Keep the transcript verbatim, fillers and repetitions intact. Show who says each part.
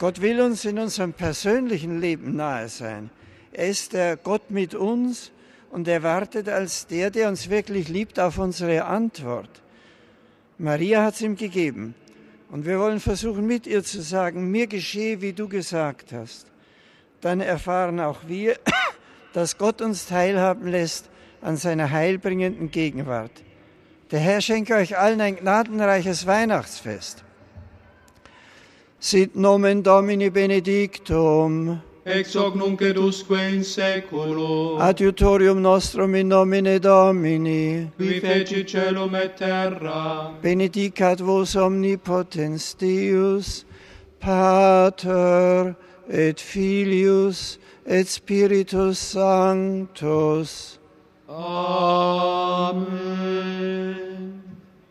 Speaker 1: Gott will uns in unserem persönlichen Leben nahe sein. Er ist der Gott mit uns und er wartet als der, der uns wirklich liebt, auf unsere Antwort. Maria hat es ihm gegeben. Und wir wollen versuchen, mit ihr zu sagen, mir geschehe, wie du gesagt hast. Dann erfahren auch wir, dass Gott uns teilhaben lässt an seiner heilbringenden Gegenwart. Der Herr schenke euch allen ein gnadenreiches Weihnachtsfest. Sit nomen Domini benedictum.
Speaker 2: Ex hoc nunc et usque in saeculo.
Speaker 1: Adiutorium nostrum in nomine Domini.
Speaker 2: Qui fecit caelum et terra.
Speaker 1: Benedicat vos omnipotens Deus, Pater et Filius et Spiritus Sanctus.
Speaker 2: Amen.